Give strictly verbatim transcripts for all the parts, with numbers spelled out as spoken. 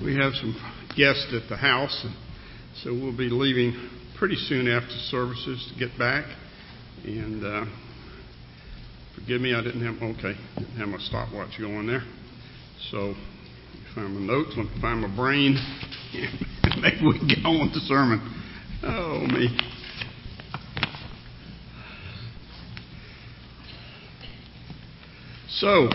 We have some guests at the house, and so we'll be leaving pretty soon after services to get back. And uh, forgive me, I didn't have okay, didn't have my stopwatch going there. So let me find my notes, let me find my brain. Maybe we can get on with the sermon. Oh me. So,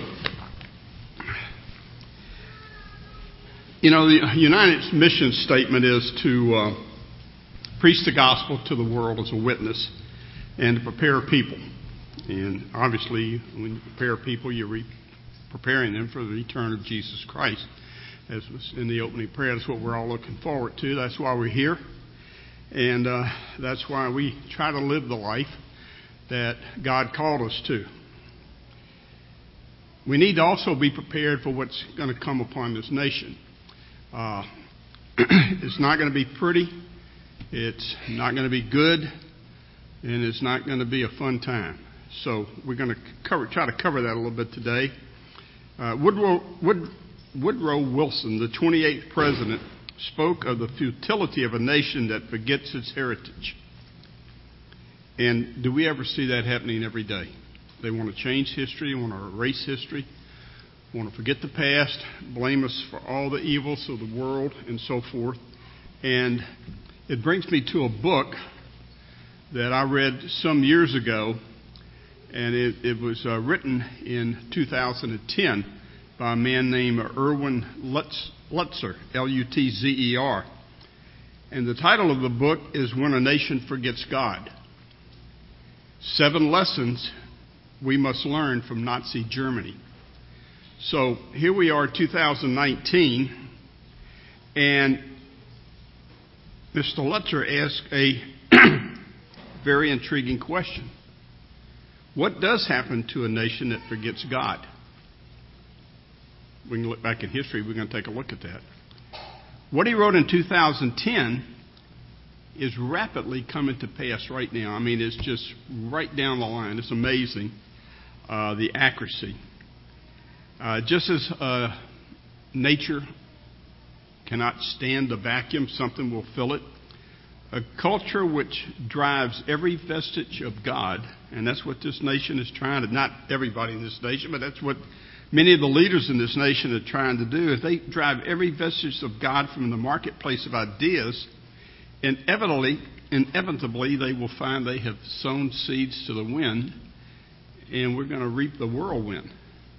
you know, the United's mission statement is to uh, preach the gospel to the world as a witness and to prepare people. And obviously, when you prepare people, you're re- preparing them for the return of Jesus Christ. As was in the opening prayer, that's what we're all looking forward to. That's why we're here. And uh, that's why we try to live the life that God called us to. We need to also be prepared for what's going to come upon this nation. Uh, it's not going to be pretty, it's not going to be good, and it's not going to be a fun time. So we're going to cover, try to cover that a little bit today. Uh, Woodrow, Wood, Woodrow Wilson, the twenty-eighth president, spoke of the futility of a nation that forgets its heritage. And do we ever see that happening every day? They want to change history, want to erase history, want to forget the past, blame us for all the evils of the world, and so forth. And it brings me to a book that I read some years ago, and it, it was uh, written in two thousand ten by a man named Erwin Lutz, Lutzer, L U T Z E R. And the title of the book is When a Nation Forgets God. Seven Lessons We Must Learn from Nazi Germany. So here we are, two thousand nineteen, and Mister Lutzer asked a very intriguing question. What does happen to a nation that forgets God? We can look back in history, we're going to take a look at that. What he wrote in two thousand ten is rapidly coming to pass right now. I mean, it's just right down the line. It's amazing, uh, the accuracy. Uh, just as uh, nature cannot stand a vacuum, something will fill it. A culture which drives every vestige of God, and that's what this nation is trying to, not everybody in this nation, but that's what many of the leaders in this nation are trying to do. If they drive every vestige of God from the marketplace of ideas, inevitably, inevitably they will find they have sown seeds to the wind, and we're going to reap the whirlwind.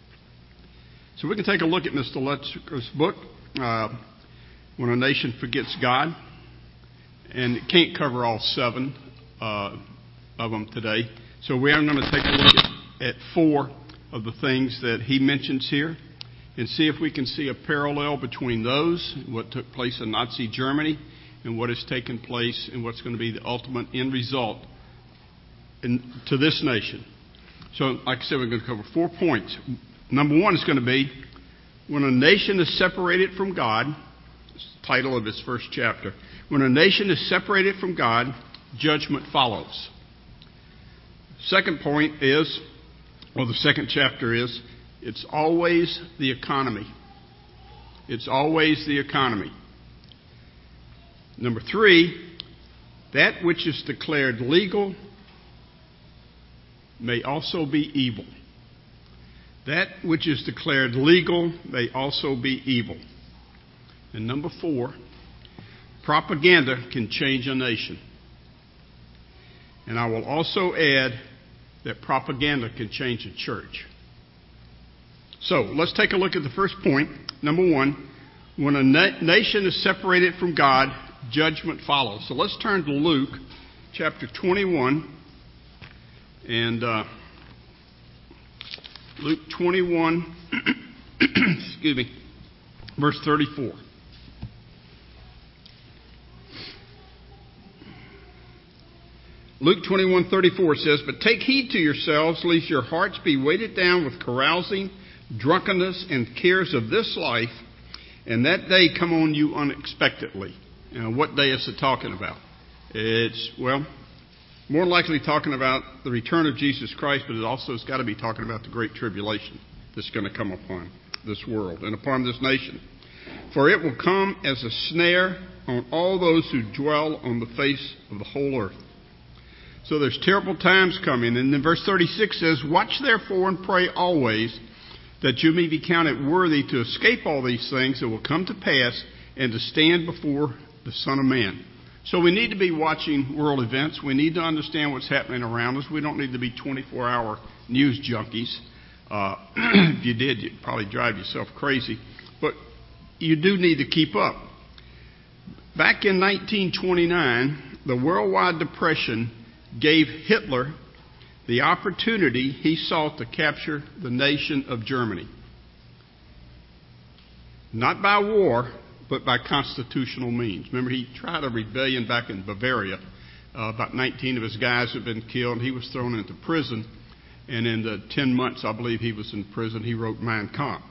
So we can take a look at Mister Lutzer's book, uh, When a Nation Forgets God. And it can't cover all seven uh, of them today. So we are going to take a look at, at four of the things that he mentions here and see if we can see a parallel between those, what took place in Nazi Germany, and what has taken place and what's going to be the ultimate end result in, to this nation. So, like I said, we're going to cover four points. Number one is going to be, when a nation is separated from God, it's the title of his first chapter. When a nation is separated from God, judgment follows. Second point is, or the second chapter is, it's always the economy. It's always the economy. Number three, that which is declared legal may also be evil. That which is declared legal may also be evil. And number four, propaganda can change a nation. And I will also add that propaganda can change a church. So let's take a look at the first point. Number one, when a na- nation is separated from God, judgment follows. So let's turn to Luke chapter twenty-one. And uh, Luke twenty-one, excuse me, verse thirty-four. Luke twenty-one thirty-four says, "But take heed to yourselves, lest your hearts be weighted down with carousing, drunkenness, and cares of this life, and that day come on you unexpectedly." Now, what day is it talking about? It's, well, more likely talking about the return of Jesus Christ, but it also has got to be talking about the great tribulation that's going to come upon this world and upon this nation. For it will come as a snare on all those who dwell on the face of the whole earth. So there's terrible times coming. And then verse thirty-six says, Watch therefore and pray always, that you may be counted worthy to escape all these things that will come to pass, and to stand before the Son of Man. So we need to be watching world events. We need to understand what's happening around us. We don't need to be twenty-four hour news junkies. Uh, if you did, you'd probably drive yourself crazy. But you do need to keep up. Back in nineteen twenty-nine, the worldwide depression gave Hitler the opportunity he sought to capture the nation of Germany. Not by war, but by constitutional means. Remember, he tried a rebellion back in Bavaria. Uh, about nineteen of his guys had been killed. He was thrown into prison. And in the ten months, I believe, he was in prison, he wrote Mein Kampf.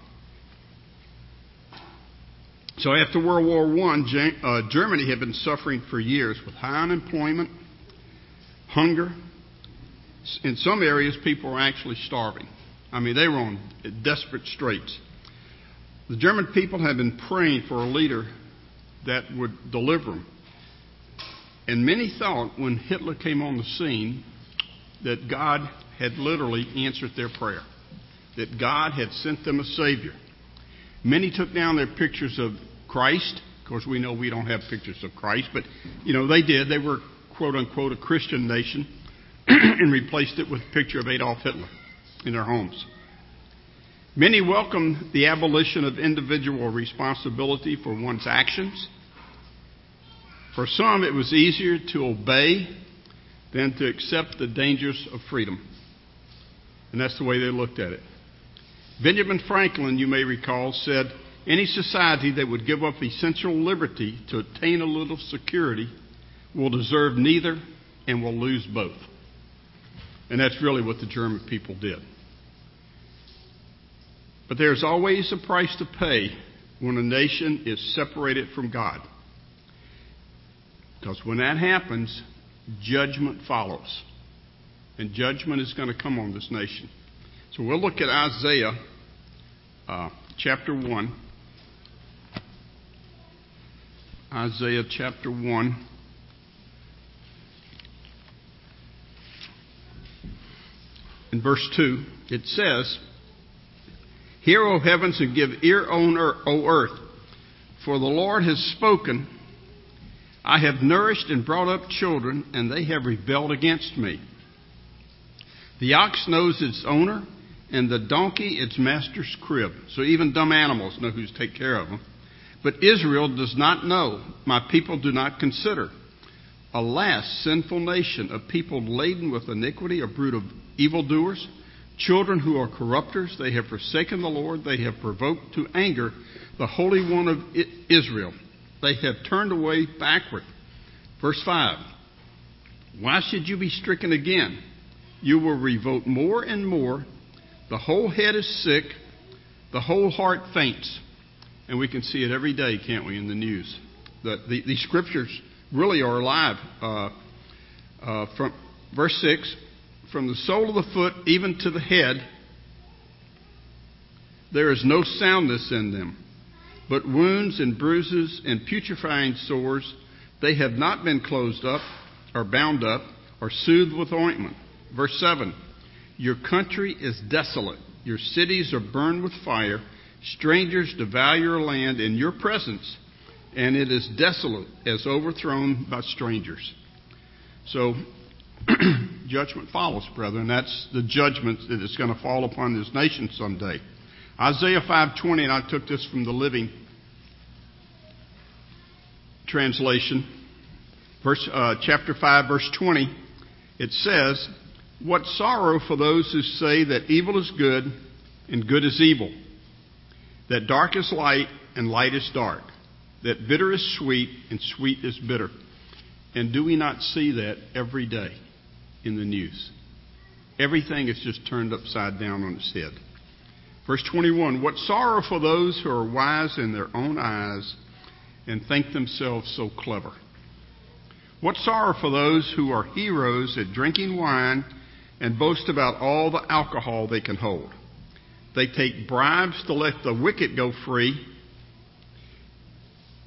So after World War One, uh, Germany had been suffering for years with high unemployment, hunger. In some areas, people were actually starving. I mean, they were on desperate straits. The German people had been praying for a leader that would deliver them. And many thought when Hitler came on the scene that God had literally answered their prayer, that God had sent them a Savior. Many took down their pictures of Christ. Of course, we know we don't have pictures of Christ, but, you know, they did. They were, quote unquote, a Christian nation and replaced it with a picture of Adolf Hitler in their homes. Many welcomed the abolition of individual responsibility for one's actions. For some, it was easier to obey than to accept the dangers of freedom. And that's the way they looked at it. Benjamin Franklin, you may recall, said, any society that would give up essential liberty to attain a little security will deserve neither and will lose both. And that's really what the German people did. But there's always a price to pay when a nation is separated from God. Because when that happens, judgment follows. And judgment is going to come on this nation. So we'll look at Isaiah uh, chapter one. Isaiah chapter one. In verse two, it says, Hear, O heavens, and give ear, O earth, for the Lord has spoken. I have nourished and brought up children, and they have rebelled against me. The ox knows its owner, and the donkey its master's crib. So even dumb animals know who's take care of them. But Israel does not know. My people do not consider. Alas, sinful nation, a people laden with iniquity, a brood of evildoers, children who are corrupters. They have forsaken the Lord. They have provoked to anger the Holy One of Israel. They have turned away backward. Verse five. Why should you be stricken again? You will revolt more and more. The whole head is sick. The whole heart faints. And we can see it every day, can't we, in the news? The, the, the scriptures really are alive. Uh, uh, from verse six, from the sole of the foot even to the head, there is no soundness in them, but wounds and bruises and putrefying sores. They have not been closed up or bound up or soothed with ointment. Verse seven, your country is desolate. Your cities are burned with fire. Strangers devour your land in your presence, and it is desolate as overthrown by strangers. So, judgment follows, brethren. That's the judgment that is going to fall upon this nation someday. Isaiah five twenty, and I took this from the Living Translation, verse, uh, chapter five, verse twenty. It says, what sorrow for those who say that evil is good and good is evil, that dark is light and light is dark, that bitter is sweet and sweet is bitter. And do we not see that every day in the news? Everything is just turned upside down on its head. Verse twenty-one, what sorrow for those who are wise in their own eyes and think themselves so clever. What sorrow for those who are heroes at drinking wine and boast about all the alcohol they can hold. They take bribes to let the wicked go free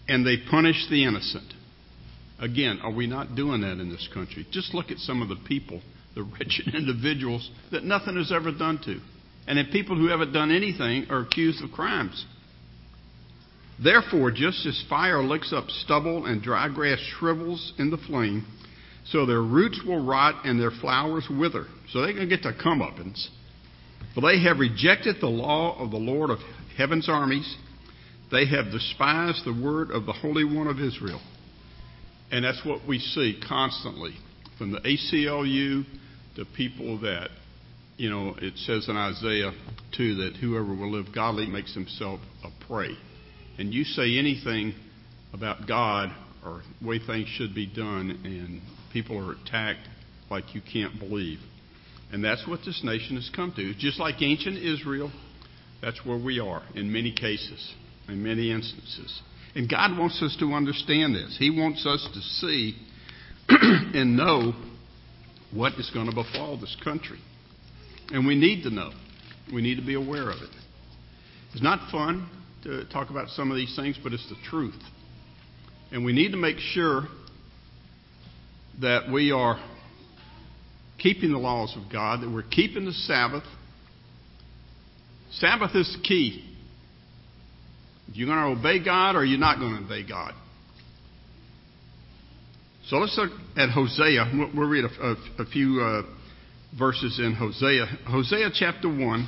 and they punish the innocent. Again, are we not doing that in this country? Just look at some of the people, the wretched individuals that nothing is ever done to. And then people who haven't done anything are accused of crimes. Therefore, just as fire licks up stubble and dry grass shrivels in the flame, so their roots will rot and their flowers wither. So they're going to get their comeuppance. For they have rejected the law of the Lord of heaven's armies. They have despised the word of the Holy One of Israel. And that's what we see constantly. From the A C L U to people that, you know, it says in Isaiah two that whoever will live godly makes himself a prey. And you say anything about God or the way things should be done, and people are attacked like you can't believe. And that's what this nation has come to. Just like ancient Israel, that's where we are in many cases, in many instances. And God wants us to understand this. He wants us to see and know what is going to befall this country. And we need to know. We need to be aware of it. It's not fun to talk about some of these things, but it's the truth. And we need to make sure that we are keeping the laws of God, that we're keeping the Sabbath. Sabbath is the key. You're going to obey God or you're not going to obey God. So let's look at Hosea. We'll read a, a, a few uh, verses in Hosea. Hosea chapter one.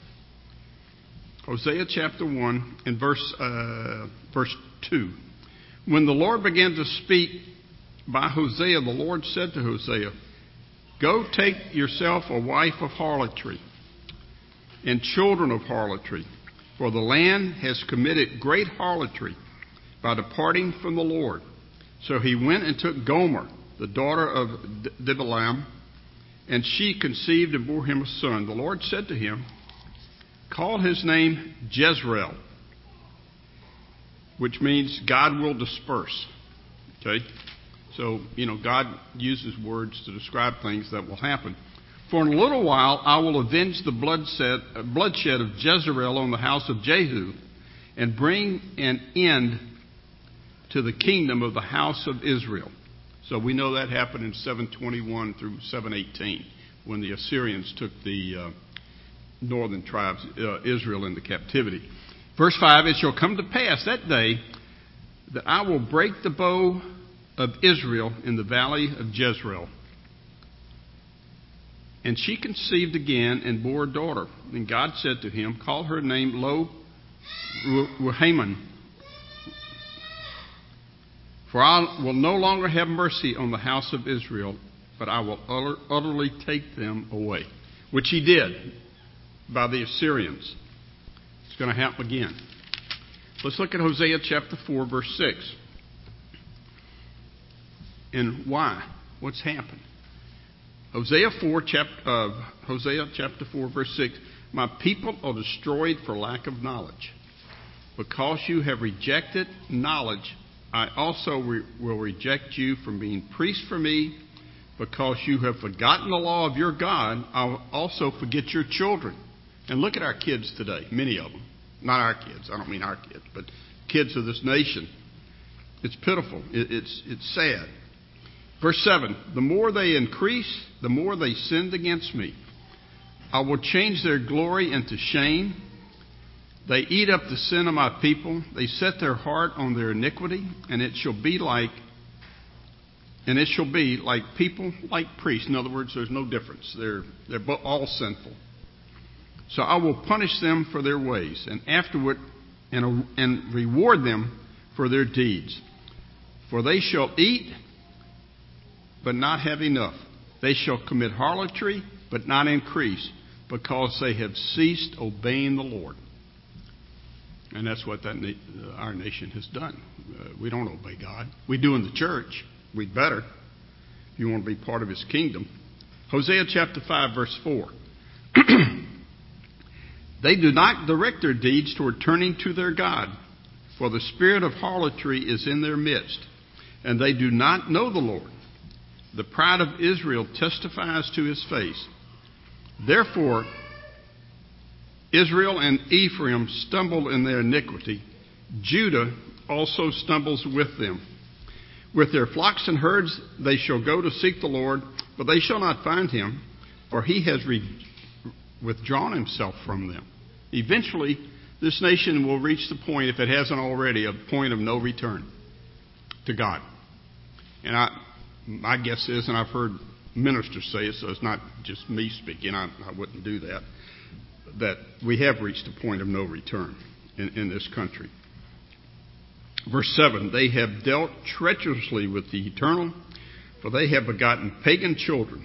Hosea chapter one and verse, uh, verse two. When the Lord began to speak by Hosea, the Lord said to Hosea, "Go take yourself a wife of harlotry and children of harlotry, for the land has committed great harlotry by departing from the Lord." So he went and took Gomer, the daughter of Diblaim, and she conceived and bore him a son. The Lord said to him, "Call his name Jezreel," which means God will disperse. Okay? So, you know, God uses words to describe things that will happen. "For in a little while I will avenge the bloodshed of Jezreel on the house of Jehu, and bring an end to the kingdom of the house of Israel." So we know that happened in seven twenty-one through seven eighteen, when the Assyrians took the uh, northern tribes, uh, Israel, into captivity. Verse five, "It shall come to pass that day that I will break the bow of Israel in the valley of Jezreel." And she conceived again and bore a daughter. And God said to him, "Call her name Lo Ruhamah, for I will no longer have mercy on the house of Israel, but I will utter, utterly take them away." Which he did by the Assyrians. It's going to happen again. Let's look at Hosea chapter four, verse six. And why? What's happened? Hosea four, chapter, uh, Hosea chapter four, verse six. "My people are destroyed for lack of knowledge. Because you have rejected knowledge, I also re- will reject you from being priests for me. Because you have forgotten the law of your God, I will also forget your children." And look at our kids today, many of them. Not our kids, I don't mean our kids, but kids of this nation. It's pitiful. It, it's, it's sad. Verse seven, "The more they increase, the more they sinned against me. I will change their glory into shame. They eat up the sin of my people. They set their heart on their iniquity, and it shall be like, and it shall be like people, like priests." In other words, there's no difference. They're they're all sinful. "So I will punish them for their ways, and afterward, and and reward them for their deeds. For they shall eat, but not have enough. They shall commit harlotry, but not increase, because they have ceased obeying the Lord." And that's what that na- our nation has done. Uh, we don't obey God. We do in the church. We'd better, if you want to be part of His kingdom. Hosea chapter five, verse four. "They do not direct their deeds toward turning to their God, for the spirit of harlotry is in their midst, and they do not know the Lord. The pride of Israel testifies to His face. Therefore, Israel and Ephraim stumble in their iniquity. Judah also stumbles with them. With their flocks and herds they shall go to seek the Lord, but they shall not find him, for he has re- withdrawn himself from them. Eventually, this nation will reach the point, if it hasn't already, a point of no return to God. And I, my guess is, and I've heard ministers say it, so it's not just me speaking, I, I wouldn't do that, that we have reached a point of no return in, in this country. Verse seven, they have dealt treacherously with the Eternal, for they have begotten pagan children.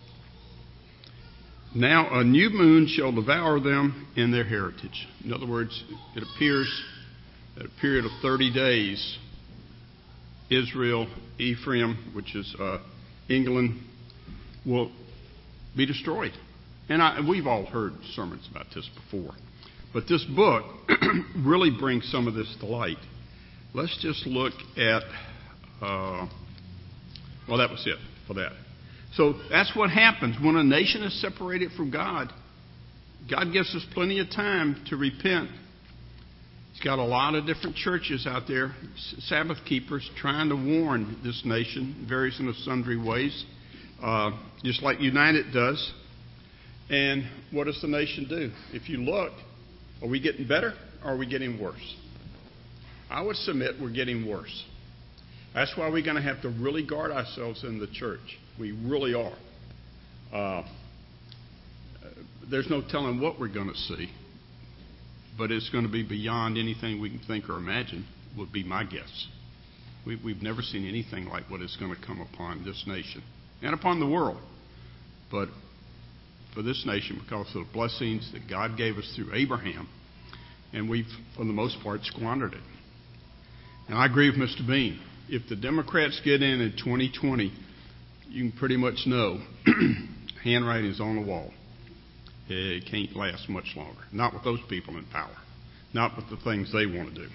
Now a new moon shall devour them in their heritage. In other words, it appears that a period of thirty days, Israel, Ephraim, which is uh, England, will be destroyed. And I, we've all heard sermons about this before. But this book really brings some of this to light. Let's just look at, uh, well, that was it for that. So that's what happens when a nation is separated from God. God gives us plenty of time to repent. He's got a lot of different churches out there, Sabbath keepers, trying to warn this nation, various and sundry ways, uh, just like United does. And what does the nation do? If you look, are we getting better or are we getting worse? I would submit we're getting worse. That's why we're going to have to really guard ourselves in the church. We really are. Uh, there's no telling what we're going to see, but it's going to be beyond anything we can think or imagine, would be my guess. We, we've never seen anything like what is going to come upon this nation and upon the world. But for this nation, because of the blessings that God gave us through Abraham, and we've, for the most part, squandered it. And I agree with Mister Bean. If the Democrats get in in twenty twenty, you can pretty much know handwriting is on the wall. It can't last much longer. Not with those people in power. Not with the things they want to do.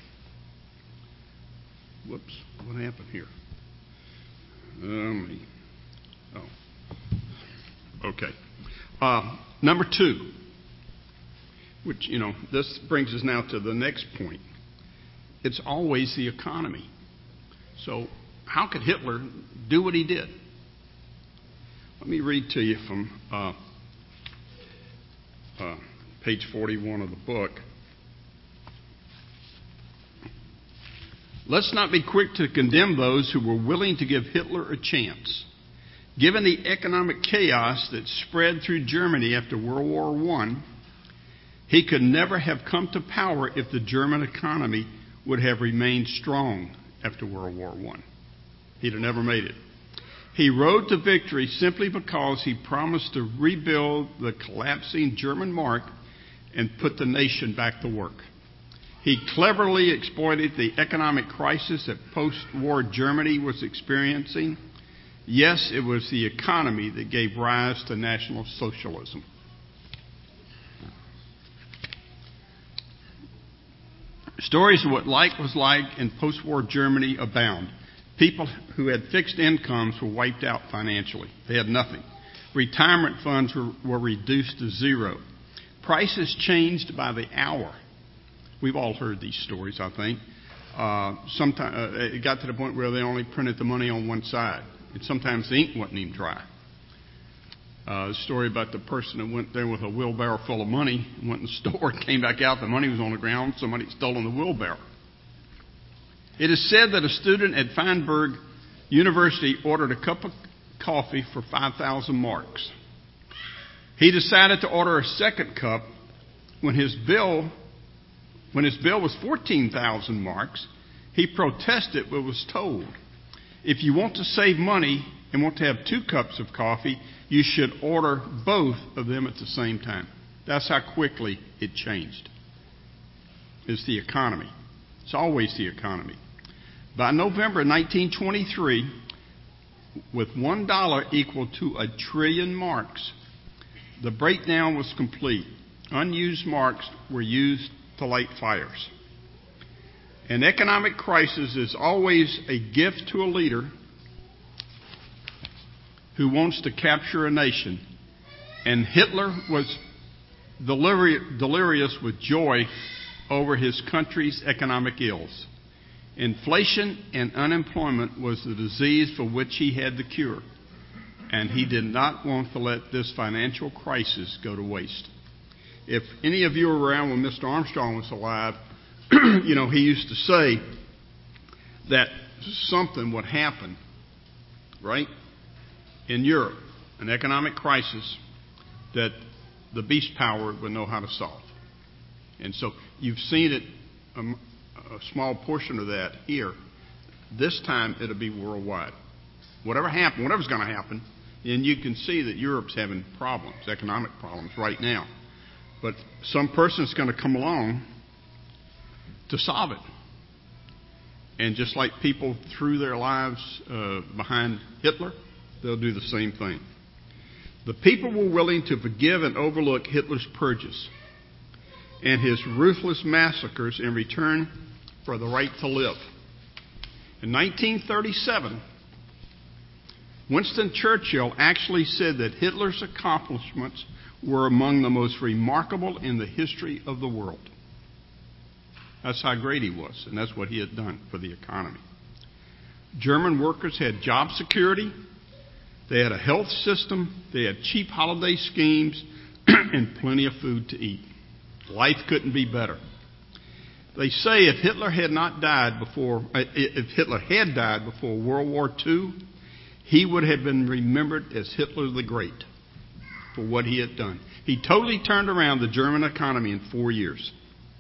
Whoops, what happened here? Um, oh, okay. Uh, number two, which, you know, this brings us now to the next point. It's always the economy. So how could Hitler do what he did? Let me read to you from uh, uh, page forty-one of the book. Let's not be quick to condemn those who were willing to give Hitler a chance. Given the economic chaos that spread through Germany after World War One, he could never have come to power if the German economy would have remained strong after World War One. He'd have never made it. He rode to victory simply because he promised to rebuild the collapsing German mark and put the nation back to work. He cleverly exploited the economic crisis that post-war Germany was experiencing. Yes, it was the economy that gave rise to National Socialism. Stories of what life was like in post-war Germany abound. People who had fixed incomes were wiped out financially. They had nothing. Retirement funds were, were reduced to zero. Prices changed by the hour. We've all heard these stories, I think. Uh, sometime, uh, it got to the point where they only printed the money on one side. And sometimes the ink wasn't even dry. Uh, the story about the person that went there with a wheelbarrow full of money, went in the store, came back out, the money was on the ground, somebody had stolen the wheelbarrow. It is said that a student at Feinberg University ordered a cup of coffee for five thousand marks. He decided to order a second cup when his bill, when his bill was fourteen thousand marks. He protested but was told, if you want to save money and want to have two cups of coffee, you should order both of them at the same time. That's how quickly it changed. It's the economy. It's always the economy. By November nineteen twenty-three, with one dollar equal to a trillion marks, the breakdown was complete. Unused marks were used to light fires. An economic crisis is always a gift to a leader who wants to capture a nation. And Hitler was deliri- delirious with joy over his country's economic ills. Inflation and unemployment was the disease for which he had the cure, and he did not want to let this financial crisis go to waste. If any of you were around when Mister Armstrong was alive, you know, he used to say that something would happen, right, in Europe, an economic crisis that the beast power would know how to solve. And so you've seen it, um, a small portion of that here. This time it'll be worldwide. Whatever happen, whatever's going to happen, and you can see that Europe's having problems, economic problems right now. But some person's going to come along to solve it. And just like people threw their lives uh, behind Hitler, they'll do the same thing. The people were willing to forgive and overlook Hitler's purges and his ruthless massacres in return for the right to live. In nineteen thirty-seven, Winston Churchill actually said that Hitler's accomplishments were among the most remarkable in the history of the world. That's how great he was, and that's what he had done for the economy. German workers had job security, they had a health system, they had cheap holiday schemes, and plenty of food to eat. Life couldn't be better. They say if Hitler had not died before, if Hitler had died before World War Two, he would have been remembered as Hitler the Great for what he had done. He totally turned around the German economy in four years.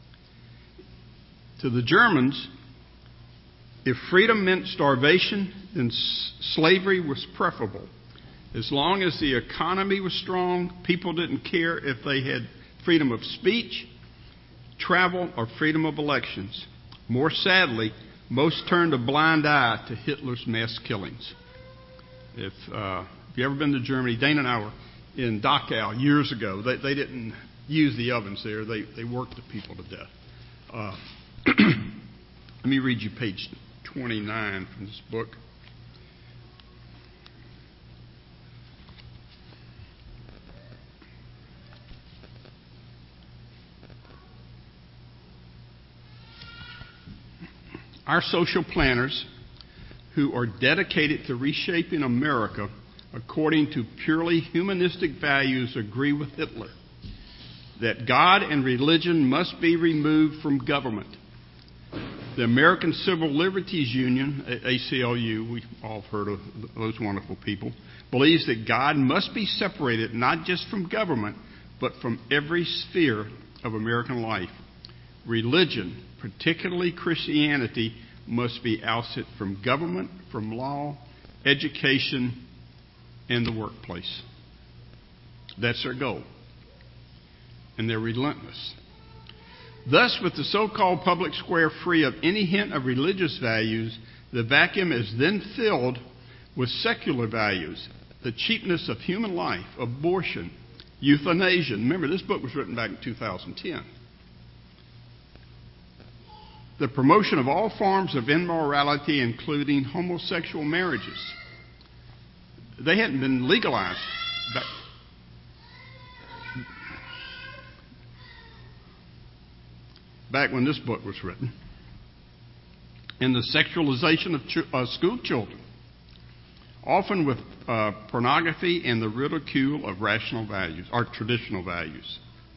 To the Germans, if freedom meant starvation, then s- slavery was preferable. As long as the economy was strong, people didn't care if they had freedom of speech, travel, or freedom of elections. More sadly, most turned a blind eye to Hitler's mass killings. If, uh, if you've ever been to Germany, Dana and I were in Dachau years ago. They, they didn't use the ovens there. They, they worked the people to death. Uh, let me read you page twenty-nine from this book. Our social planners, who are dedicated to reshaping America according to purely humanistic values, agree with Hitler that God and religion must be removed from government. The American Civil Liberties Union, A C L U, we've all heard of those wonderful people, believes that God must be separated not just from government, but from every sphere of American life. Religion, particularly Christianity, must be ousted from government, from law, education, and the workplace. That's their goal. And they're relentless. Thus, with the so-called public square free of any hint of religious values, the vacuum is then filled with secular values, the cheapness of human life, abortion, euthanasia. Remember, this book was written back in two thousand ten. The promotion of all forms of immorality, including homosexual marriages. They hadn't been legalized back. Back when this book was written. And the sexualization of ch- uh, school children, often with uh, pornography and the ridicule of rational values, or traditional values.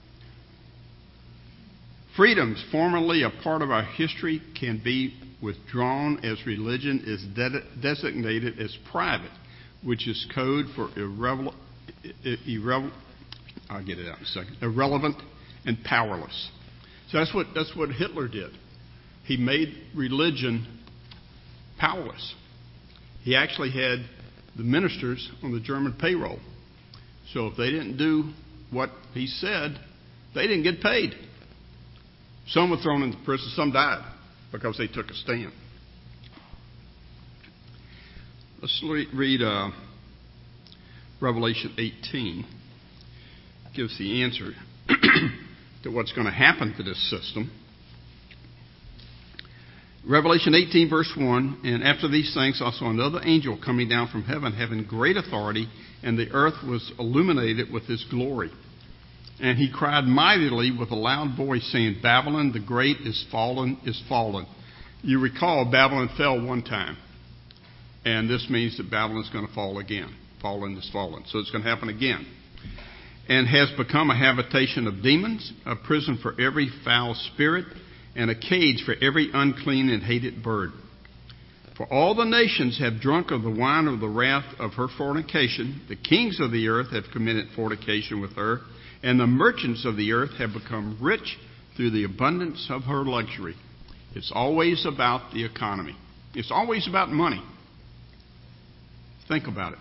Freedoms formerly a part of our history can be withdrawn as religion is de- designated as private, which is code for irrelevant, irre- I'll get it out in a second, irrelevant and powerless. So that's what that's what Hitler did. He made religion powerless. He actually had the ministers on the German payroll. So if they didn't do what he said, they didn't get paid. Some were thrown into prison, some died because they took a stand. Let's read uh, Revelation eighteen. It gives the answer to what's going to happen to this system. Revelation eighteen, verse one, and after these things I saw another angel coming down from heaven, having great authority, and the earth was illuminated with his glory. And he cried mightily with a loud voice, saying, Babylon the great is fallen, is fallen, You recall Babylon fell one time. And this means that Babylon's going to fall again. Fallen is fallen. So it's going to happen again. And has become a habitation of demons, a prison for every foul spirit, and a cage for every unclean and hated bird. For all the nations have drunk of the wine of the wrath of her fornication. The kings of the earth have committed fornication with her, and the merchants of the earth have become rich through the abundance of her luxury. It's always about the economy. It's always about money. Think about it.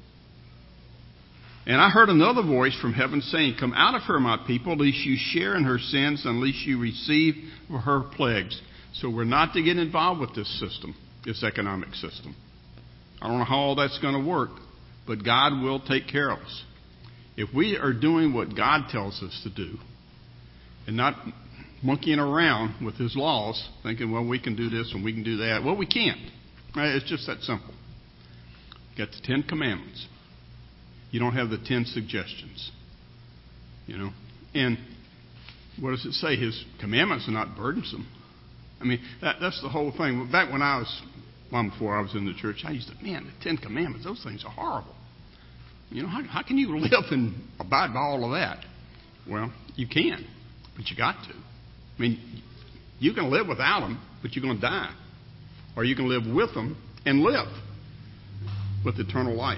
And I heard another voice from heaven saying, "Come out of her, my people, lest you share in her sins, and lest you receive her plagues." So we're not to get involved with this system, this economic system. I don't know how all that's going to work, but God will take care of us. If we are doing what God tells us to do, and not monkeying around with His laws, thinking, well, we can do this and we can do that. Well, we can't. Right? It's just that simple. You got the Ten Commandments. You don't have the ten suggestions. You know? And what does it say? His commandments are not burdensome. I mean, that, that's the whole thing. Back when I was, long before I was in the church, I used to, man, the Ten Commandments, those things are horrible. You know, how, how can you live and abide by all of that? Well, you can, but you got to. I mean, you can live without them, but you're going to die. Or you can live with them and live with eternal life.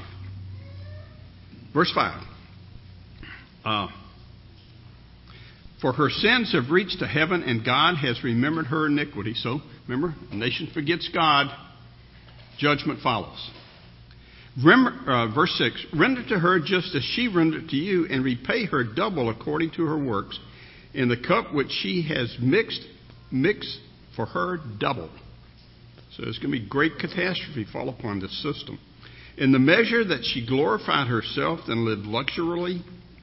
Verse five. Uh, For her sins have reached to heaven, and God has remembered her iniquity. So, remember, a nation forgets God, judgment follows. Remember, uh, verse six, render to her just as she rendered to you, and repay her double according to her works. In the cup which she has mixed, mix for her double. So there's going to be great catastrophe fall upon this system. In the measure that she glorified herself and lived luxuriously,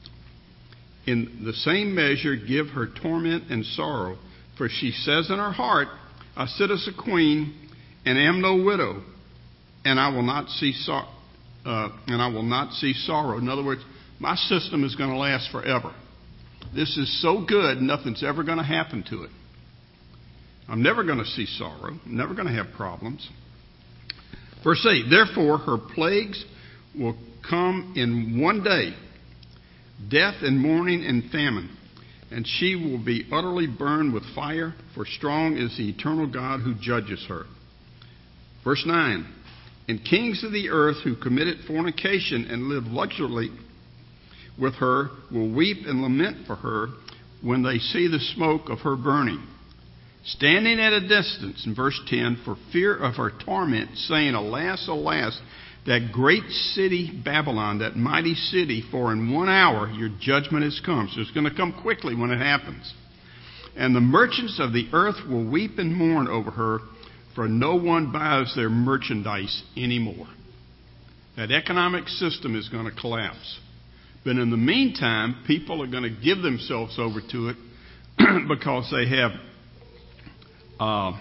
in the same measure give her torment and sorrow. For she says in her heart, I sit as a queen and am no widow, and I will not see sorrow. Uh, and I will not see sorrow. In other words, my system is going to last forever. This is so good, nothing's ever going to happen to it. I'm never going to see sorrow. I'm never going to have problems. Verse eight, therefore her plagues will come in one day, death and mourning and famine, and she will be utterly burned with fire, for strong is the eternal God who judges her. Verse nine, and kings of the earth who committed fornication and lived luxuriously with her will weep and lament for her when they see the smoke of her burning, standing at a distance, in verse ten, for fear of her torment, saying, alas, alas, that great city Babylon, that mighty city, for in one hour your judgment has come. So it's going to come quickly when it happens. And the merchants of the earth will weep and mourn over her, for no one buys their merchandise anymore. That economic system is going to collapse. But in the meantime, people are going to give themselves over to it because they have uh,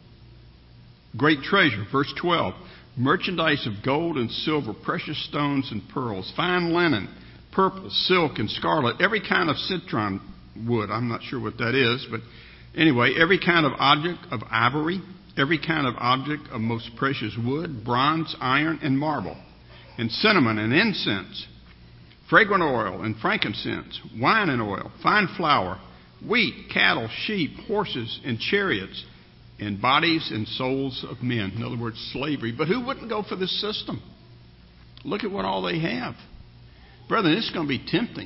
great treasure. Verse twelve, merchandise of gold and silver, precious stones and pearls, fine linen, purple, silk, and scarlet, every kind of citron wood. I'm not sure what that is, but anyway, every kind of object of ivory, every kind of object of most precious wood, bronze, iron, and marble, and cinnamon and incense, fragrant oil and frankincense, wine and oil, fine flour, wheat, cattle, sheep, horses, and chariots, and bodies and souls of men. In other words, slavery. But who wouldn't go for this system? Look at what all they have. Brethren, it's going to be tempting.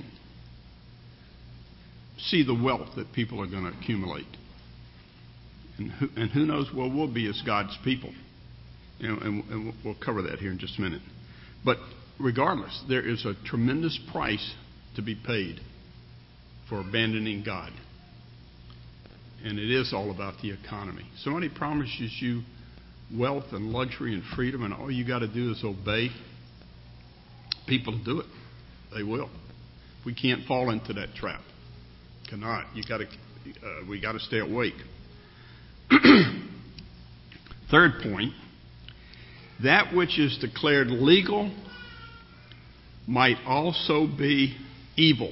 See the wealth that people are going to accumulate. And who, and who knows where we'll be as God's people. You know, and, and we'll cover that here in just a minute. But regardless, there is a tremendous price to be paid for abandoning God. And it is all about the economy. Somebody promises you wealth and luxury and freedom, and all you got to do is obey. People do it. They will. We can't fall into that trap. Cannot. You got to. Uh, we got to stay awake. Third point: that which is declared legal might also be evil.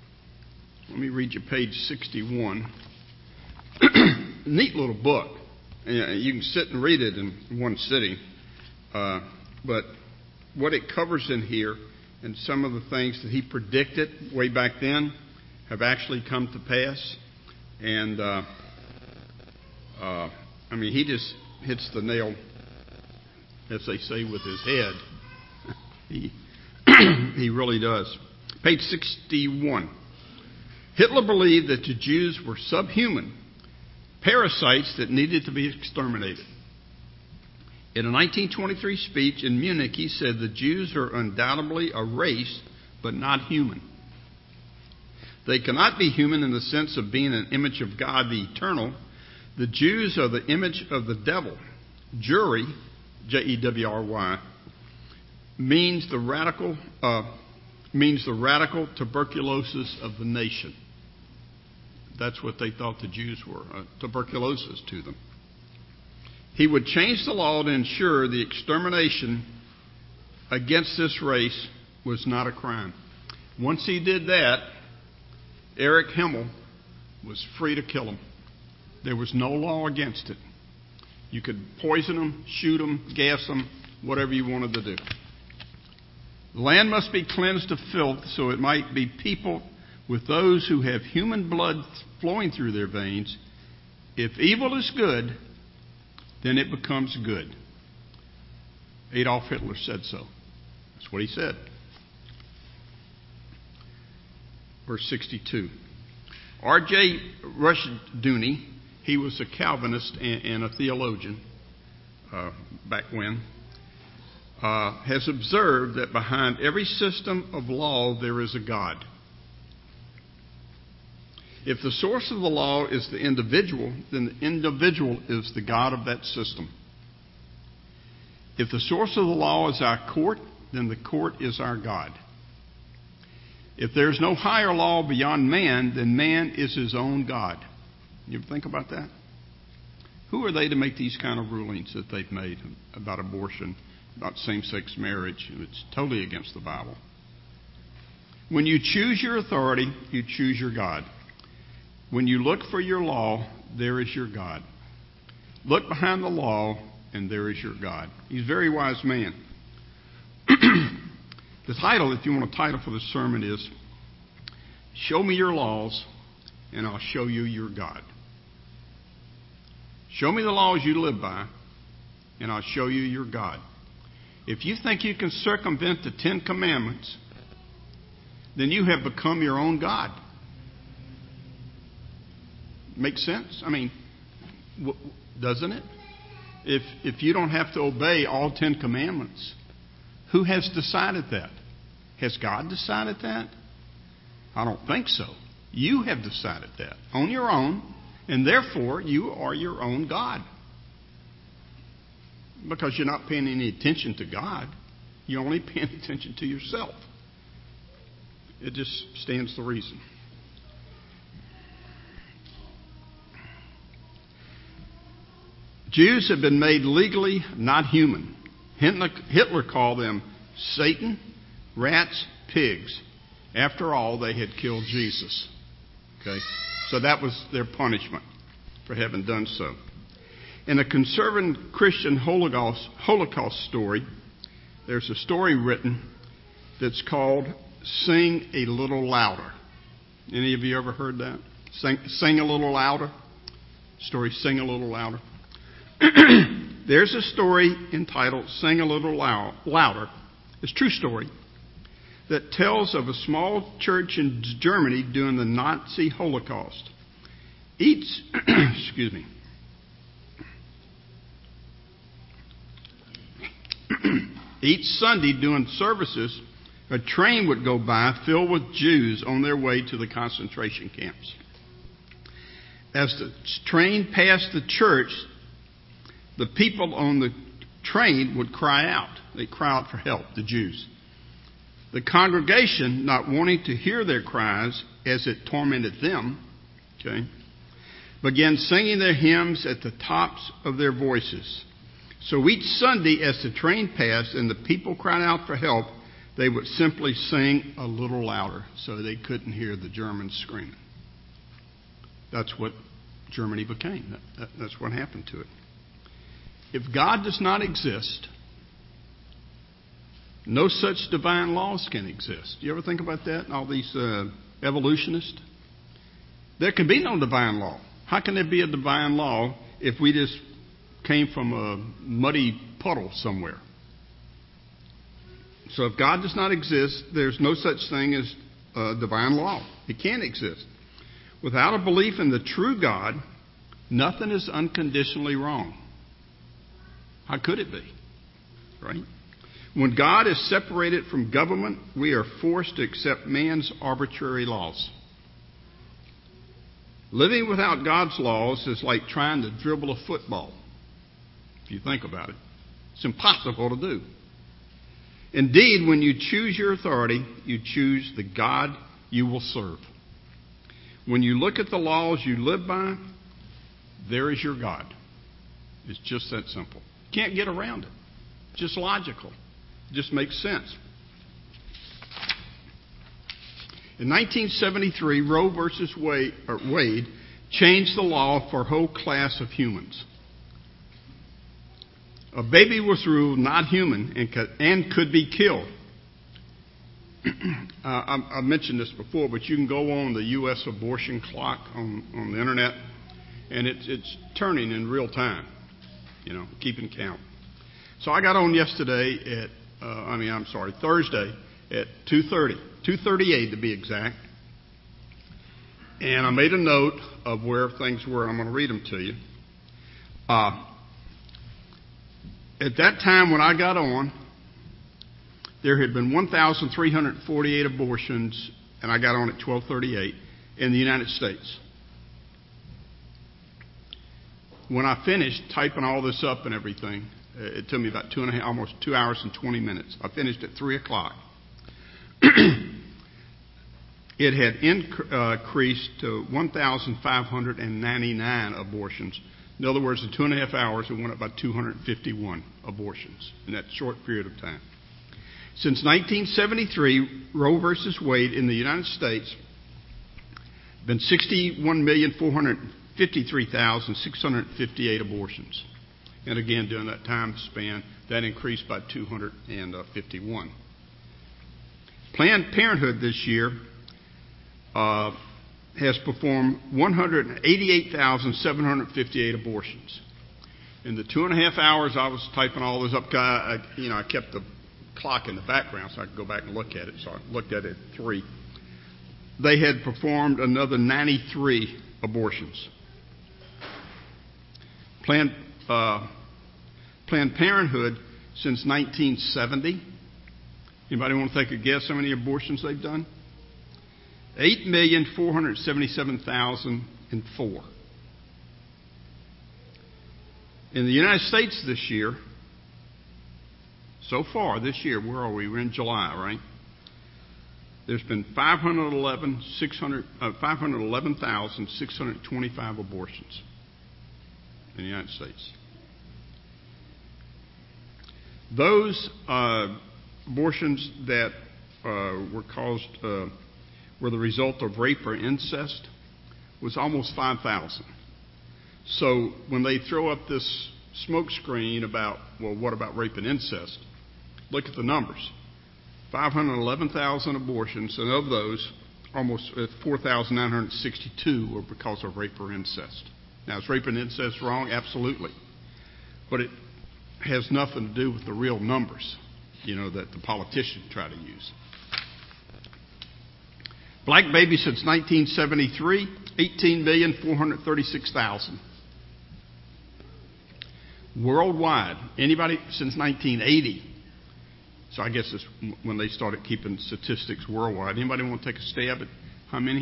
Let me read you page sixty-one. Neat little book. And you can sit and read it in one sitting. Uh, but what it covers in here and some of the things that he predicted way back then have actually come to pass. And, uh, uh, I mean, he just hits the nail, as they say, with his head. he, he really does. Page sixty-one. Hitler believed that the Jews were subhuman, parasites that needed to be exterminated. In a nineteen twenty-three speech in Munich, he said the Jews are undoubtedly a race, but not human. They cannot be human in the sense of being an image of God, the eternal. The Jews are the image of the devil. Jury, J E W R Y, means the radical uh, means the radical tuberculosis of the nation. That's what they thought the Jews were, uh, tuberculosis to them. He would change the law to ensure the extermination against this race was not a crime. Once he did that, Erich Himmel was free to kill them. There was no law against it. You could poison them, shoot them, gas them, whatever you wanted to do. The land must be cleansed of filth so it might be people with those who have human blood flowing through their veins. If evil is good, then it becomes good. Adolf Hitler said so. That's what he said. Verse sixty-two. R J Rushdoony, he was a Calvinist and, and a theologian uh, back when, uh, has observed that behind every system of law there is a God. If the source of the law is the individual, then the individual is the God of that system. If the source of the law is our court, then the court is our God. If there's no higher law beyond man, then man is his own God. You ever think about that? Who are they to make these kind of rulings that they've made about abortion, about same-sex marriage? It's totally against the Bible. When you choose your authority, you choose your God. When you look for your law, there is your God. Look behind the law, and there is your God. He's a very wise man. The title, if you want a title for the sermon, is Show Me Your Laws, and I'll Show You Your God. Show me the laws you live by, and I'll show you your God. If you think you can circumvent the Ten Commandments, then you have become your own God. Make sense? I mean, w- doesn't it? If if you don't have to obey all Ten Commandments, who has decided that? Has God decided that? I don't think so. You have decided that on your own, and therefore you are your own God. Because you're not paying any attention to God. You're only paying attention to yourself. It just stands to reason. Jews have been made legally not human. Hitler, Hitler called them Satan, rats, pigs. After all, they had killed Jesus. Okay? So that was their punishment for having done so. In a conservative Christian Holocaust, Holocaust story, there's a story written that's called Sing a Little Louder. Any of you ever heard that? Sing, sing a little louder? Story, Sing a Little Louder. There's a story entitled Sing a Little Louder. It's a true story that tells of a small church in Germany during the Nazi Holocaust. Each, excuse me. Each Sunday during services, a train would go by filled with Jews on their way to the concentration camps. As the train passed the church, the people on the train would cry out. They'd cry out for help, the Jews. The congregation, not wanting to hear their cries as it tormented them, okay, began singing their hymns at the tops of their voices. So each Sunday as the train passed and the people cried out for help, they would simply sing a little louder so they couldn't hear the Germans screaming. That's what Germany became. That, that, that's what happened to it. if God does not exist, no such divine laws can exist. Do you ever think about that? All these uh, evolutionists? There can be no divine law. How can there be a divine law if we just came from a muddy puddle somewhere? So if God does not exist, there's no such thing as a divine law. It can't exist. Without a belief in the true God, nothing is unconditionally wrong. How could it be? Right? When God is separated from government, we are forced to accept man's arbitrary laws. Living without God's laws is like trying to dribble a football, if you think about it. It's impossible to do. Indeed, when you choose your authority, you choose the God you will serve. When you look at the laws you live by, there is your God. It's just that simple. Can't get around it. Just logical. It just makes sense. In nineteen seventy-three, Roe versus Wade, or Wade changed the law for a whole class of humans. A baby was ruled not human and could, and could be killed. uh, I, I mentioned this before, but you can go on the U S abortion clock on, on the internet, and it's, it's turning in real time, you know, keeping count. So I got on yesterday at, uh, I mean, I'm sorry, Thursday at two thirty, two thirty-eight to be exact, and I made a note of where things were. I'm going to read them to you. Uh, at that time when I got on, there had been one thousand three hundred forty-eight abortions, and I got on at twelve thirty-eight in the United States. When I finished typing all this up and everything, it took me about two and a half, almost two hours and twenty minutes. I finished at three o'clock. It had increased to one thousand five hundred ninety-nine abortions. In other words, in two and a half hours, it went up by two hundred fifty-one abortions in that short period of time. Since nineteen seventy-three, Roe versus Wade in the United States been sixty-one million four hundred fifty-three thousand six hundred fifty-eight abortions. And again, during that time span, that increased by two hundred fifty-one. Planned Parenthood this year uh, has performed one hundred eighty-eight thousand seven hundred fifty-eight abortions. In the two and a half hours I was typing all this up, I, you know, I kept the clock in the background so I could go back and look at it. So I looked at it at three. They had performed another ninety-three abortions. Planned, uh, Planned Parenthood since nineteen seventy. Anybody want to take a guess how many abortions they've done? eight million four hundred seventy-seven thousand four. In the United States this year, so far this year, where are we? We're in July, right? There's been five hundred eleven thousand six hundred twenty-five abortions in the United States. Those uh, abortions that uh, were caused uh, were the result of rape or incest was almost five thousand. So when they throw up this smoke screen about, well, what about rape and incest? Look at the numbers. five hundred eleven thousand abortions, and of those, almost four thousand nine hundred sixty-two were because of rape or incest. Now, is rape and incest wrong? Absolutely. But it has nothing to do with the real numbers, you know, that the politicians try to use. Black babies since nineteen seventy-three, eighteen million four hundred thirty-six thousand. Worldwide, anybody since nineteen eighty. So I guess it's when they started keeping statistics worldwide. Anybody want to take a stab at how many?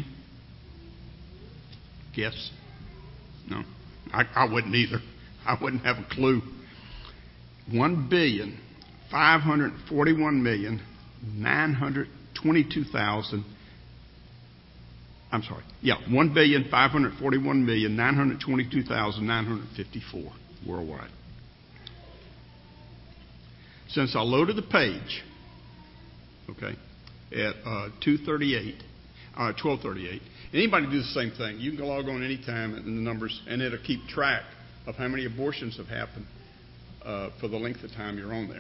Guess? No, I, I wouldn't either. I wouldn't have a clue. One billion five hundred forty-one million nine hundred twenty-two thousand. I'm sorry. Yeah, one billion five hundred forty-one million nine hundred twenty-two thousand nine hundred fifty-four worldwide. Since I loaded the page, okay, at uh, two thirty-eight, uh, twelve thirty-eight, anybody do the same thing. You can log on any time and the numbers, and it'll keep track of how many abortions have happened uh, for the length of time you're on there.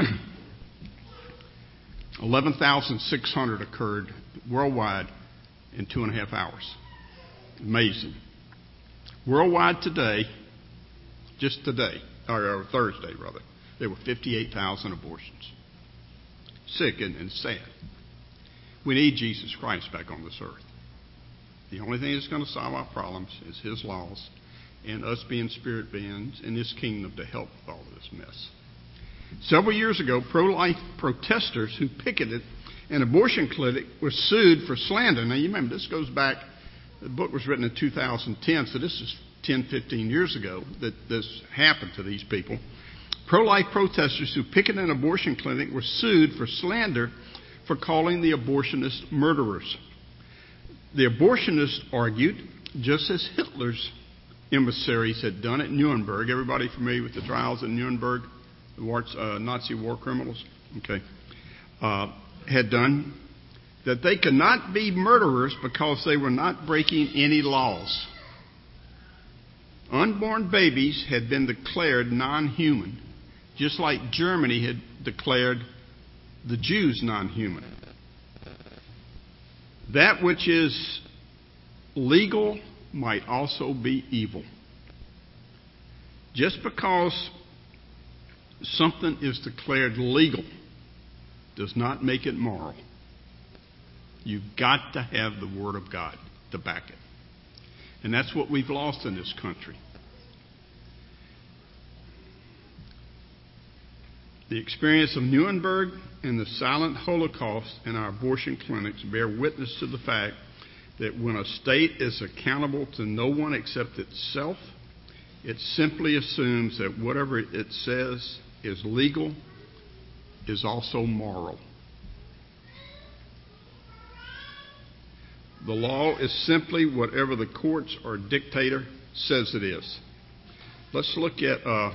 eleven thousand six hundred occurred worldwide in two and a half hours. Amazing. Worldwide today, just today, or, or Thursday rather, there were fifty-eight thousand abortions. Sick and, and sad. We need Jesus Christ back on this earth. The only thing that's going to solve our problems is His laws and us being spirit beings in His kingdom to help with all of this mess. Several years ago, pro-life protesters who picketed an abortion clinic were sued for slander. Now, you remember, this goes back, the book was written in two thousand ten, so this is ten, fifteen years ago that this happened to these people. Pro-life protesters who picketed an abortion clinic were sued for slander for calling the abortionists murderers. The abortionists argued, just as Hitler's emissaries had done at Nuremberg. Everybody familiar with the trials in Nuremberg? The war, uh, Nazi war criminals? Okay. Uh, had done, that they could not be murderers because they were not breaking any laws. Unborn babies had been declared non-human, just like Germany had declared the Jews non-human. That which is legal might also be evil. Just because something is declared legal does not make it moral. You've got to have the Word of God to back it. And that's what we've lost in this country. The experience of Nuremberg and the silent Holocaust in our abortion clinics bear witness to the fact that when a state is accountable to no one except itself, it simply assumes that whatever it says is legal is also moral. The law is simply whatever the courts or dictator says it is. Let's look at uh,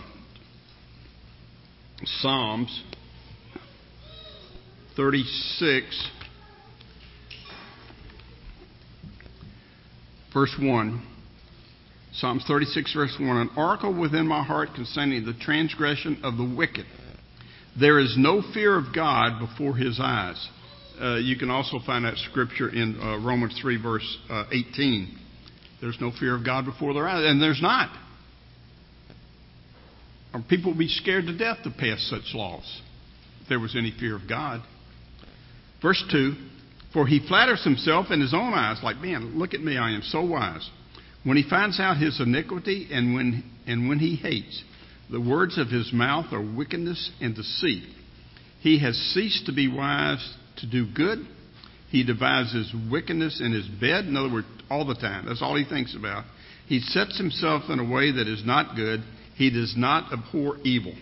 Psalms thirty-six, verse one. Psalms thirty-six, verse one. An oracle within my heart concerning the transgression of the wicked. There is no fear of God before His eyes. Uh, you can also find that scripture in uh, Romans three, verse uh, eighteen. There's no fear of God before their eyes. And there's not. Or people would be scared to death to pass such laws if there was any fear of God. Verse two, for he flatters himself in his own eyes, like, man, look at me, I am so wise. When he finds out his iniquity and when, and when he hates, the words of his mouth are wickedness and deceit. He has ceased to be wise to do good. He devises wickedness in his bed. In other words, all the time. That's all he thinks about. He sets himself in a way that is not good. He does not abhor evil.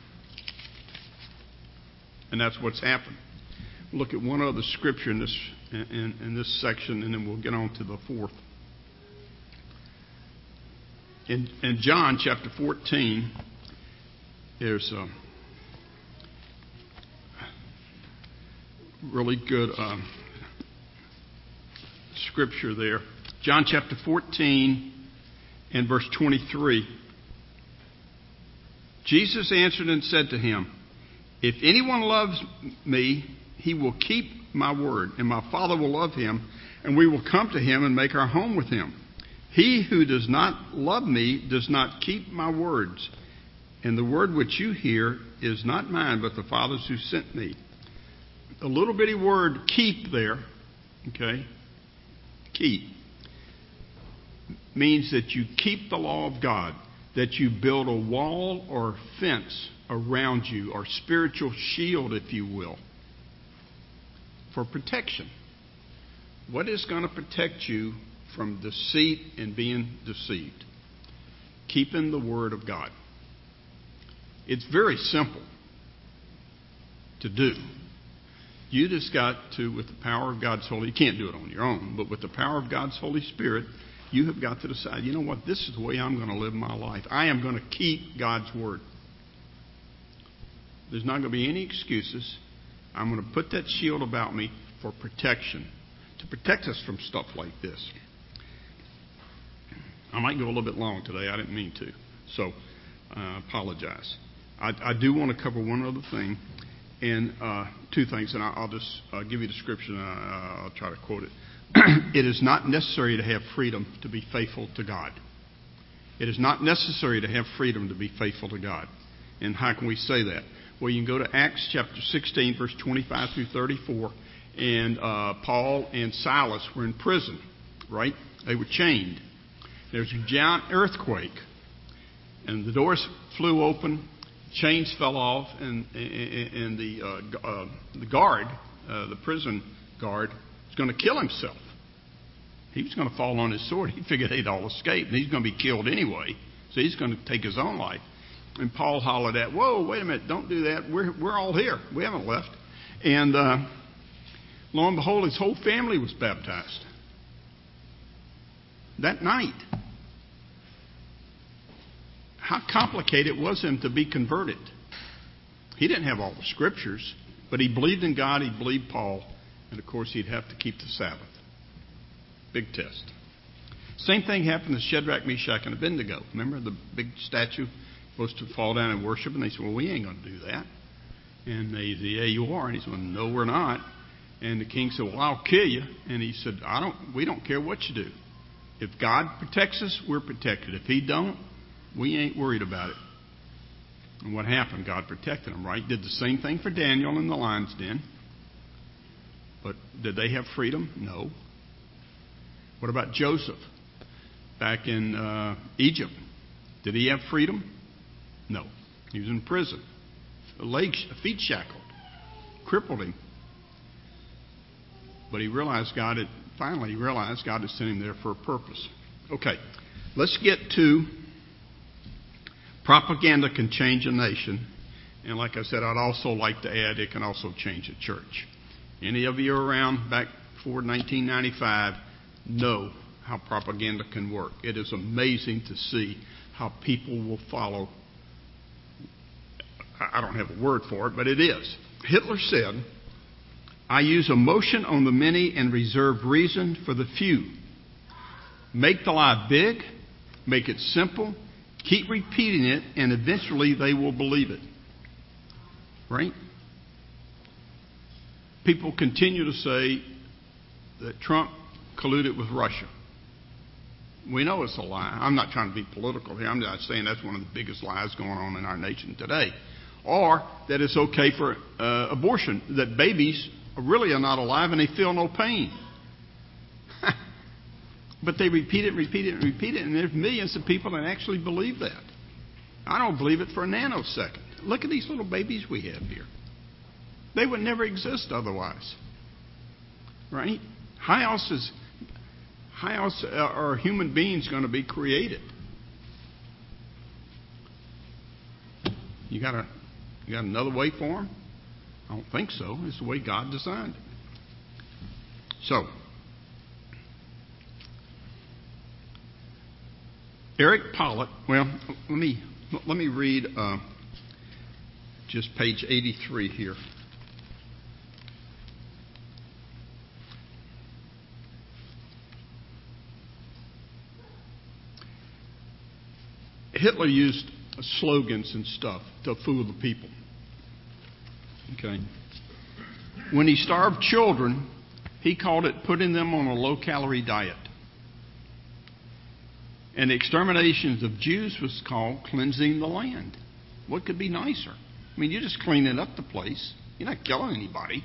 And that's what's happened. We'll look at one other scripture in this, in, in this section, and then we'll get on to the fourth. In, in John chapter fourteen, there's a really good uh, scripture there. John chapter fourteen and verse twenty-three. Jesus answered and said to him, if anyone loves me, he will keep my word, and my Father will love him, and we will come to him and make our home with him. He who does not love me does not keep my words, and the word which you hear is not mine, but the Father's who sent me. The little bitty word keep there, okay, keep, means that you keep the law of God, that you build a wall or fence around you, or spiritual shield, if you will, for protection. What is going to protect you from deceit and being deceived? Keeping the Word of God. It's very simple to do. You just got to, with the power of God's Holy, you can't do it on your own, but with the power of God's Holy Spirit, you have got to decide, you know what, this is the way I'm going to live my life. I am going to keep God's Word. There's not going to be any excuses. I'm going to put that shield about me for protection, to protect us from stuff like this. I might go a little bit long today. I didn't mean to, so I uh, apologize. I, I do want to cover one other thing, and uh, two things, and I'll just uh, give you the scripture, and I, I'll try to quote it. It is not necessary to have freedom to be faithful to God. It is not necessary to have freedom to be faithful to God. And how can we say that? Well, you can go to Acts chapter sixteen, verse twenty-five through thirty-four, and uh, Paul and Silas were in prison, right? They were chained. There's a giant earthquake, and the doors flew open, chains fell off, and, and, and the, uh, uh, the guard, uh, the prison guard, was going to kill himself. He was going to fall on his sword. He figured they'd all escape, and he's going to be killed anyway, so he's going to take his own life. And Paul hollered at, whoa, wait a minute, don't do that. We're, we're all here. We haven't left. And uh, lo and behold, his whole family was baptized that night. How complicated it was him to be converted. He didn't have all the scriptures, but he believed in God, he believed Paul, and of course he'd have to keep the Sabbath. Big test. Same thing happened to Shadrach, Meshach, and Abednego. Remember the big statue supposed to fall down and worship, and they said, well, we ain't going to do that. And they said, yeah, you are. And he said, well, no, we're not. And the king said, well, I'll kill you. And he said, I don't. We don't care what you do. If God protects us, we're protected. If he don't, we ain't worried about it. And what happened? God protected them, right? Did the same thing for Daniel in the lion's den. But did they have freedom? No. What about Joseph back in uh, Egypt? Did he have freedom? No. He was in prison. Legs, feet shackled. Crippled him. But he realized God had, finally he realized God had sent him there for a purpose. Okay. Let's get to propaganda can change a nation. And like I said, I'd also like to add it can also change a church. Any of you around back before nineteen ninety-five know how propaganda can work. It is amazing to see how people will follow. I don't have a word for it, but it is. Hitler said, I use emotion on the many and reserve reason for the few. Make the lie big, make it simple, keep repeating it, and eventually they will believe it. Right? People continue to say that Trump colluded with Russia. We know it's a lie. I'm not trying to be political here. I'm just saying that's one of the biggest lies going on in our nation today. Or that it's okay for uh, abortion, that babies really are not alive and they feel no pain. But they repeat it, repeat it, and repeat it, and there's millions of people that actually believe that. I don't believe it for a nanosecond. Look at these little babies we have here. They would never exist otherwise. Right? How else is how else are human beings going to be created? You got a you got another way for them? I don't think so. It's the way God designed it. So, Eric Pollock. Well, let me let me read uh, just page eighty-three here. Hitler used slogans and stuff to fool the people. Okay. When he starved children, he called it putting them on a low-calorie diet. And the exterminations of Jews was called cleansing the land. What could be nicer? I mean, you're just cleaning up the place. You're not killing anybody.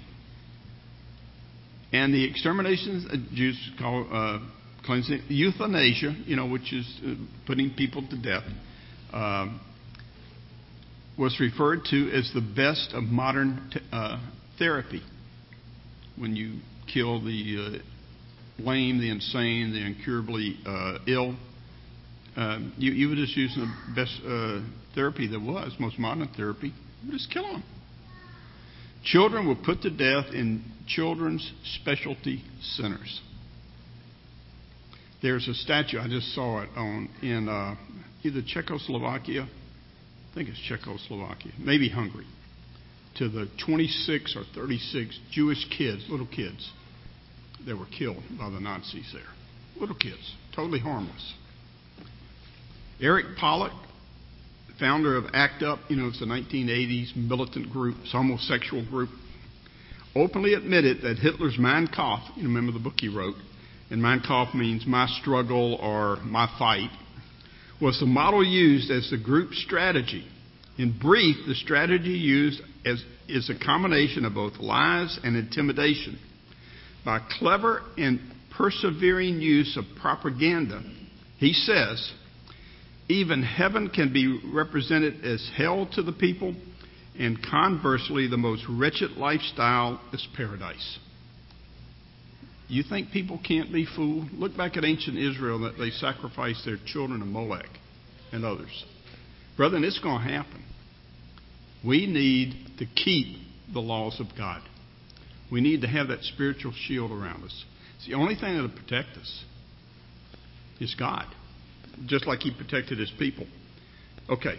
And the exterminations of Jews was called uh, cleansing, euthanasia, you know, which is uh, putting people to death, uh, was referred to as the best of modern t- uh, therapy. When you kill the uh, lame, the insane, the incurably uh, ill, uh, you, you were just using the best uh, therapy there was, most modern therapy. You were just killing them. Children were put to death in children's specialty centers. There's a statue, I just saw it on in uh, either Czechoslovakia, I think it's Czechoslovakia, maybe Hungary, to the twenty-six or thirty-six Jewish kids, little kids, that were killed by the Nazis there. Little kids, totally harmless. Eric Pollock founder of ACT UP, you know, it's a nineteen eighties militant group, it's a homosexual group, openly admitted that Hitler's Mein Kampf, you remember the book he wrote, and Mein Kampf means my struggle or my fight, was the model used as the group's strategy. In brief, the strategy used as, is a combination of both lies and intimidation. By clever and persevering use of propaganda, he says, even heaven can be represented as hell to the people, and conversely, the most wretched lifestyle is paradise. You think people can't be fooled? Look back at ancient Israel, that they sacrificed their children to Molech and others. Brethren, it's going to happen. We need to keep the laws of God. We need to have that spiritual shield around us. It's the only thing that will protect us is God, just like He protected His people. Okay.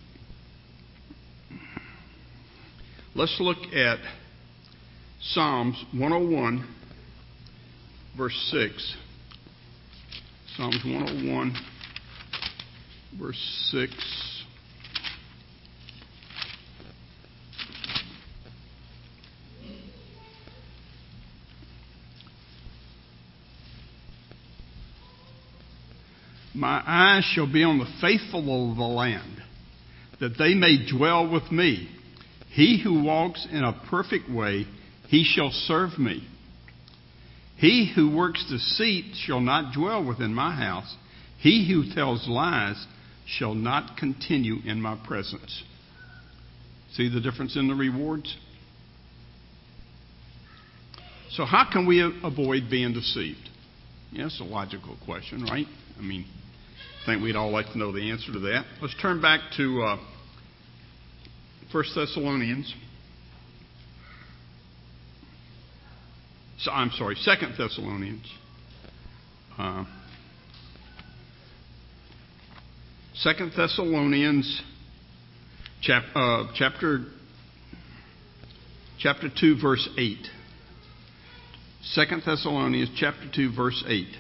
Let's look at Psalms one oh one, verse six. Psalms one oh one, verse six. My eyes shall be on the faithful of the land, that they may dwell with me. He who walks in a perfect way, he shall serve me. He who works deceit shall not dwell within my house. He who tells lies shall not continue in my presence. See the difference in the rewards? So how can we avoid being deceived? Yeah, it's a logical question, right? I mean, I think we'd all like to know the answer to that. Let's turn back to uh, First Thessalonians. So, I'm sorry, Second Thessalonians. Uh, Second Thessalonians, chap, uh, chapter chapter two, verse eight. Second Thessalonians, chapter two, verse eight.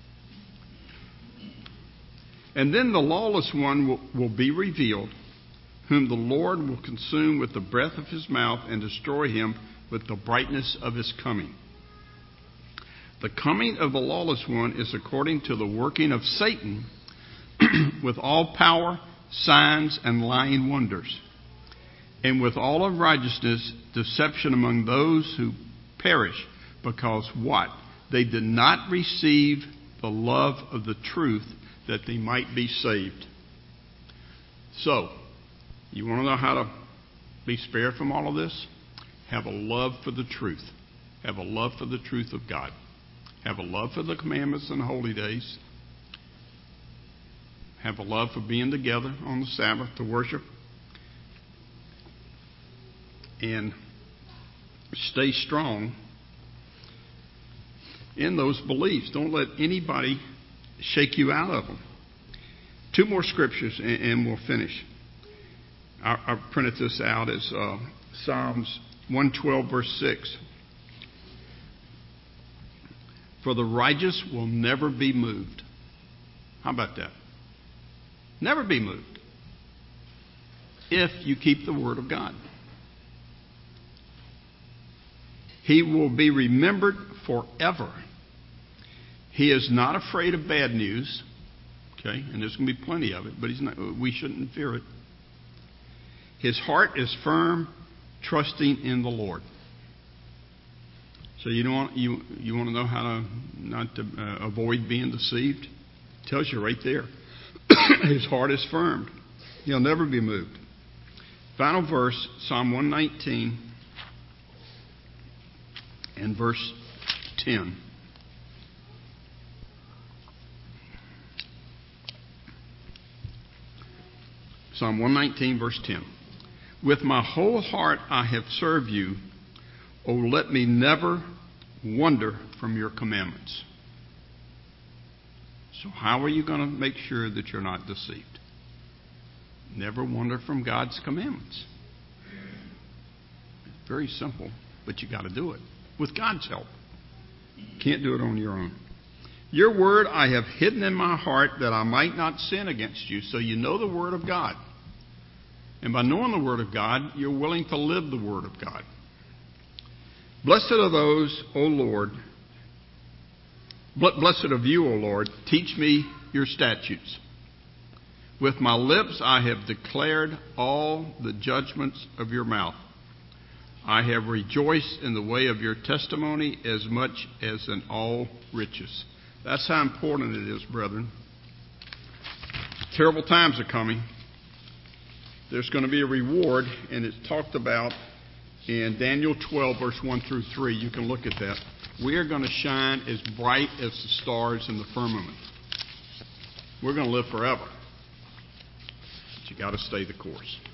And then the lawless one will, will be revealed, whom the Lord will consume with the breath of His mouth and destroy him with the brightness of His coming. The coming of the lawless one is according to the working of Satan with all power, signs, and lying wonders, and with all unrighteousness, deception among those who perish, because what? They did not receive the love of the truth, that they might be saved. So, you want to know how to be spared from all of this? Have a love for the truth. Have a love for the truth of God. Have a love for the commandments and holy days. Have a love for being together on the Sabbath to worship. And stay strong in those beliefs. Don't let anybody shake you out of them. Two more scriptures and, and we'll finish. I, I printed this out as uh, Psalms one twelve, verse six. For the righteous will never be moved. How about that? Never be moved. If you keep the word of God. He will be remembered forever. He is not afraid of bad news. Okay, and there's going to be plenty of it, but he's not, we shouldn't fear it. His heart is firm, trusting in the Lord. So you don't want, you you want to know how to not to uh, avoid being deceived? It tells you right there. His heart is firm. He'll never be moved. Final verse, Psalm one nineteen and verse ten. Psalm one nineteen, verse ten. With my whole heart I have served you. O let me never wander from your commandments. So how are you going to make sure that you're not deceived? Never wander from God's commandments. It's very simple, but you got to do it with God's help. Can't do it on your own. Your word I have hidden in my heart that I might not sin against you. So you know the word of God. And by knowing the Word of God, you're willing to live the Word of God. Blessed are those, O Lord, blessed of you, O Lord, teach me your statutes. With my lips I have declared all the judgments of your mouth. I have rejoiced in the way of your testimony as much as in all riches. That's how important it is, brethren. Terrible times are coming. There's going to be a reward, and it's talked about in Daniel twelve, verse one through three. You can look at that. We are going to shine as bright as the stars in the firmament. We're going to live forever. But you got to stay the course.